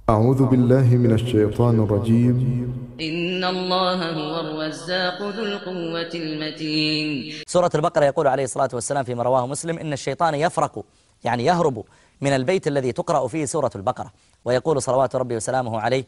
أعوذ بالله من الشيطان الرجيم. إن الله هو الرزاق ذو القوة المتين. سورة البقرة يقول عليه الصلاة والسلام فيما رواه مسلم إن الشيطان يفرق، يعني يهرب من البيت الذي تقرأ فيه سورة البقرة، ويقول صلوات ربي وسلامه عليه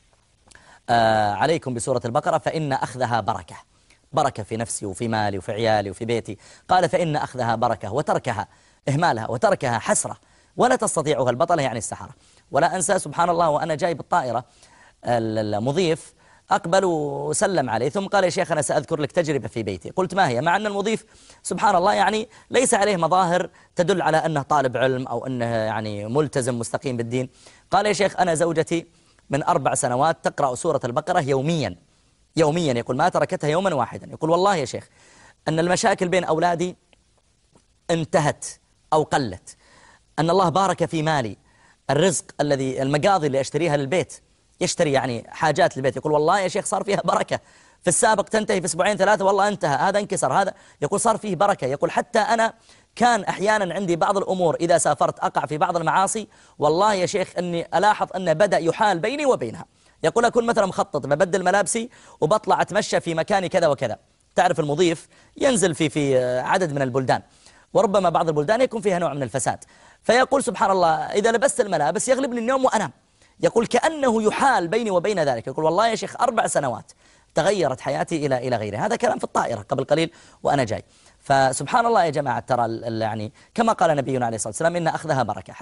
عليكم بسورة البقرة فإن أخذها بركة، بركة في نفسي وفي مالي وفي عيالي وفي بيتي. قال فإن أخذها بركة وتركها إهمالها وتركها حسرة ولا تستطيعها البطلة، يعني السحرة. ولا أنسى سبحان الله وأنا جاي بالطائرة المضيف أقبل وسلم عليه ثم قال يا شيخ أنا سأذكر لك تجربة في بيتي. قلت ما هي؟ مع أن المضيف سبحان الله يعني ليس عليه مظاهر تدل على أنه طالب علم أو أنه يعني ملتزم مستقيم بالدين. قال يا شيخ أنا زوجتي من 4 سنوات تقرأ سورة البقرة يوميا، يقول ما تركتها يوما واحدا. يقول والله يا شيخ أن المشاكل بين أولادي انتهت أو قلت، أن الله بارك في مالي، الرزق الذي المقاضي اللي أشتريها للبيت، يشتري يعني حاجات للبيت. يقول والله يا شيخ صار فيها بركة، في السابق تنتهي في 2 3 والله انتهى، هذا انكسر هذا. يقول صار فيه بركة. يقول حتى أنا كان أحيانا عندي بعض الأمور إذا سافرت أقع في بعض المعاصي، والله يا شيخ أني ألاحظ أن بدأ يحال بيني وبينها. يقول أكون مثلا مخطط ببدل ملابسي وبطلع أتمشى في مكان كذا وكذا. تعرف المضيف ينزل في عدد من البلدان، وربما بعض البلدان يكون فيها نوع من الفساد، فيقول سبحان الله إذا لبست الملابس يغلبني النوم وأنام. يقول كأنه يحال بيني وبين ذلك. يقول والله يا شيخ 4 سنوات تغيرت حياتي إلى غيره. هذا كلام في الطائرة قبل قليل وأنا جاي. فسبحان الله يا جماعة، ترى يعني كما قال نبينا عليه الصلاة والسلام إن أخذها بركة.